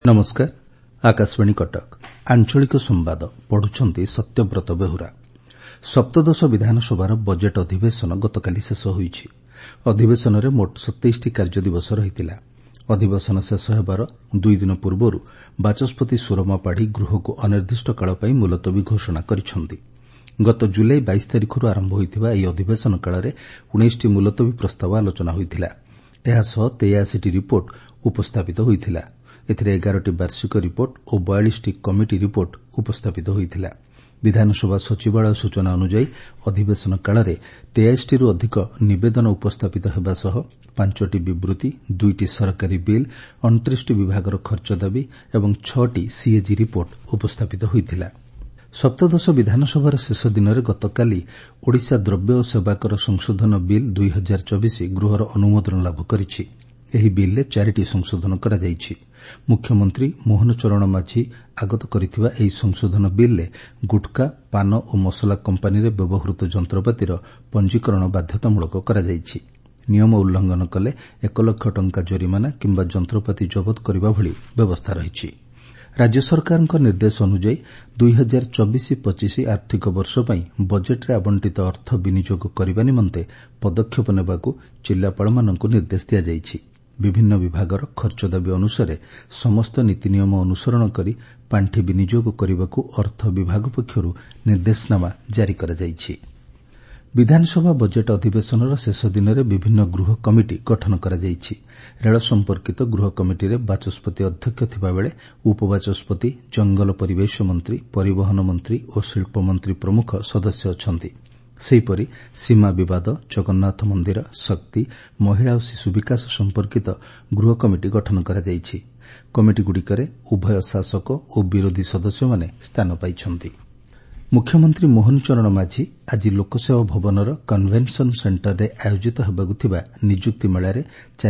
नमस्कार। आकाशवाणी कटक आंचलिक संवाद पढ़ुछंती सत्यव्रत बेहुरा। सप्तदश विधानसभार बजेट अधिवेशन गतकाली शेष होईछि। अधिवेशन मोट 27टी कार्य दिवस रहितिला। अधिवेशन शेष हेबार 2 दिन पूर्वरु बाचस्पति सुरमा पाढ़ी गृहको अनिर्दिष्ट काल पई मुलतवी घोषणा करिछंती। गत जुलाई 22 तारिखरु आरंभ होइथिबा एही अधिवेशन कालरे 19टी मुलतवी प्रस्ताव आलोचना होइथिला। एहा सह 83टी रिपोर्ट उपस्थापित होइथिला। एथिरे 11टी वार्षिक रिपोर्ट और 42टी कमिटी रिपोर्ट उपस्थापित होइथिला। विधानसभा सचिवालय सूचना अनुसार अधिवेशन कालरे 23टीरु अधिक निवेदन उपस्थापित हेबा सह 5टी विवृत्ति, 2टी सरकारी बिल, 29टी विभागर खर्च दाबी एवं 6टी सीएजी रिपोर्ट उपस्थापित होइथिला। सप्तदश विधानसभार शेष दिन गतकाली ओडिशा द्रव्य और सेवाकर संशोधन बिल 2024 गृहर अनुमोदन लाभ करिछि। एही बिलले 4टी संशोधन करा जाइछि। मुख्यमंत्री मोहन चरण माझी आगत करिथिबा एही संशोधन बिलले गुटखा, पान और मसला कंपानी रे व्यवहृत जंत्रपातीर पंजीकरण बाध्यतामूलक करा जाइछि। नियम उल्लंघन कले 1 लाख टंका जरिमाना किंबा जंत्रपाती जबत करबा भली व्यवस्था रहिछि। राज्य सरकारक निर्देश अनुसार 2024-25 आर्थिक वर्ष पई बजेट रे आवंटित अर्थ विनियोग करबा निमंते पदक्षेप नेबाकू जिल्लापालमानंकु निर्देश दिया जाइछि। विभिन्न विभागर खर्च दाबी अनुसार समस्त नीति नियम अनुसरण करी पांठी विनियोग करबाकू अर्थ विभाग पक्षरु निर्देशनामा जारी करा जाइछि। विधानसभा बजेट अधिवेशनर शेष दिन में विभिन्न गृह कमिटी गठन करा जाइछि। रेल संपर्कित गृह कमिटी रे बाचस्पति अध्यक्ष थिबा बेले उपबाचस्पति, जंगल परिवेश मंत्री, परिवहन मंत्री और शिल्प मंत्री प्रमुख सदस्य अछंती। सेहीपरि सीमा विवाद, जगन्नाथ मंदिर, शक्ति, महिला और शिशु विकास संपर्कित गृह कमिटी गठन करा जाइछि। कमिटी गुड़िकरे उभय शासक और विरोधी सदस्य माने स्थान पाइछंती। मुख्यमंत्री मोहन चरण माझी आज लोकसेवा भवनर कन्वेन्शन सेंटर रे आयोजित हेबाकु थिबा नियुक्ति मेलारे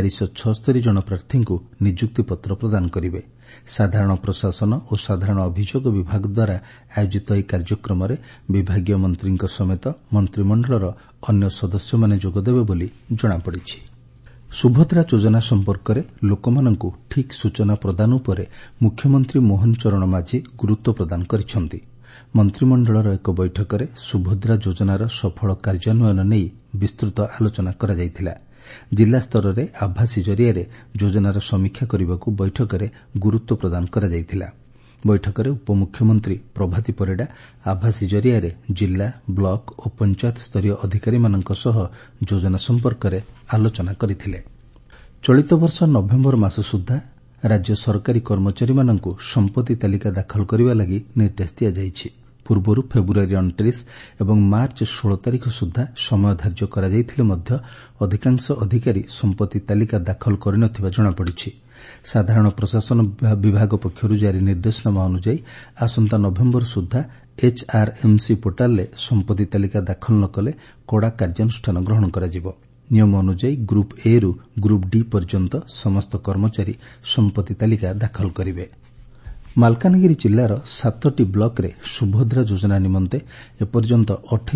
476 जन प्रार्थी को नियुक्ति पत्र प्रदान करिवे। साधारण प्रशासन और साधारण अभियोग विभाग द्वारा आयोजित ଏହି କାର୍ଯ୍ୟକ୍ରମରେ विभागीय मंत्री समेत मंत्रिमंडलर अन्य सदस्य माने जोगदेवे बोली जଣାपड़िछि। सुभद्रा योजना संपर्क में लोकमानंकु ठीक सूचना प्रदान उपरे मुख्यमंत्री मोहन चरण माझी गुरुत्व प्रदान करिछंती। मंत्रिमंडलर एक बैठक में सुभद्रा योजनार सफल कार्यान्वयन नहीं विस्तृत आलोचना करा जायतिला। जिला स्तर में आभासी जरिया योजनार समीक्षा करने को बैठक में गुरुत्व प्रदान करा जायतिला। बैठक में उपमुख्यमंत्री प्रभाती परिडा आभासी जरिया जिला, ब्लॉक और पंचायत स्तरीय अधिकारी मानक सह योजना संपर्क में आलोचना करथिले। चलित वर्ष नवेम्बर मास सुधा राज्य सरकारी कर्मचारी मानक संपत्ति तालिका दाखल करने लगी निर्देश दिया जाइछि। पूर्वरु फेब्रुआरी 29 एवं मार्च 16 तारिख सुधा समय धार्य करा जाइथिले मध्य अधिकांश अधिकारी संपत्ति तालिका दाखल करिनथिबा जଣାपड़िछि। साधारण प्रशासन विभाग पक्षरु जारी निर्देशनामा अनुसार आसंता नवेम्बर सुधा एचआरएमसी पोर्टाल रे संपत्ति तालिका दाखल न कले कड़ा कार्यानुष्ठान ग्रहण कराजिबो। नियम अनुसार ग्रुप ए रु ग्रुप डी पर्यंत समस्त कर्मचारी संपत्ति तालिका दाखल करिवे। मालकानगिरी जिल्लार 7टी ब्लॉक रे सुभद्रा योजना निमंते एपर्यंत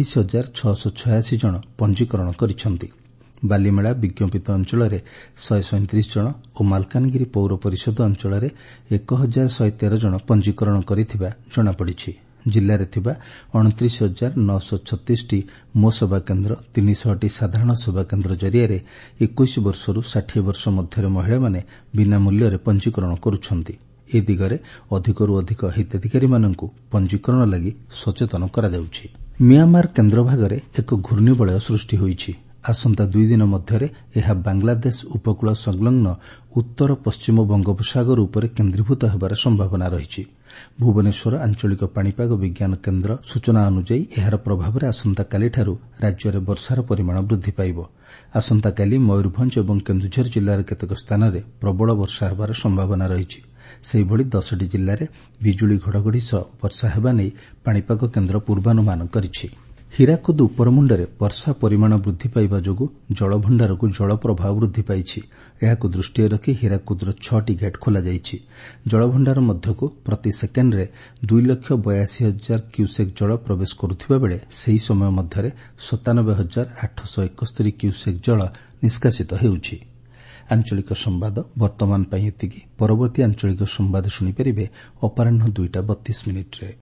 28,686 जन पंजीकरण करिछंती। बालीमेला विज्ञपित अंचल रे 137 जन और मालकानगिरी पौर परिषद अंचल रे 1113 जन पंजीकरण करिथिबा जଣାपड़िछि। जिल्ला रे थिबा 29,936 टी मो सेवा केन्द्र, 300 टी साधारण सेवा केन्द्र जरिया 21 वर्षरू 60 वर्ष मध्य महिला माने बिना मूल्य रे पंजीकरण करुछंती। ए दिगरे अधिकरू अधिक हिताधिकारी माननकु पंजीकरण लगी सचेतन करा जाउछि। म्यांमार केन्द्र भागरे एक घूर्णिबलय सृष्टि होईछि। आसंता 2 दिन मध्यरे एहा बांग्लादेश उपकूल संलग्न उत्तर पश्चिम बंगोपसागर उपरे केन्द्रीभूत हेबार संभावना रहिछि। भुवनेश्वर आंचलिक पाणीपाग विज्ञान केन्द्र सूचना अनुसार एहार प्रभाव में आसंताकालीठारू राज्य में वर्षार परिमाण वृद्धि पाइब। आसंताकाली मयूरभंज और केन्दुझर जिलार केतेक स्थान में प्रबल वर्षा हेबार संभावना रहिछि। सेहिभଳି 10ଟି जिल्लाରେ बिजुली घड़घड़ी सह वर्षा हेबा नै पाणीपाग केन्द्र पूर्वानुमान करिछि। हीराकुद उपरमुंडरे वर्षा परिमाण वृद्धि पाइबा जोगु जलभंडारकु जल प्रवाह वृद्धि पाइछि। एहाकु दृष्टिरे रखि हीराकुदर 6टी गेट खोला जाइछि। जलभंडार मध्यकु प्रति सेकेंडरे 2,82,000 क्यूसेक जल प्रवेश करुथिबा बेले सेही समय मध्यरे 97,871 क्यूसेक जल निष्कासित हेउछि। ଆଞ୍ଚଳିକ ସମ୍ବାଦ ବର୍ତ୍ତମାନ ପାଇଁ ଏତିକି। ପରବର୍ତ୍ତୀ ଆଞ୍ଚଳିକ ସମ୍ବାଦ ଶୁଣିପାରିବେ ଅପରାହ୍ନ 2:32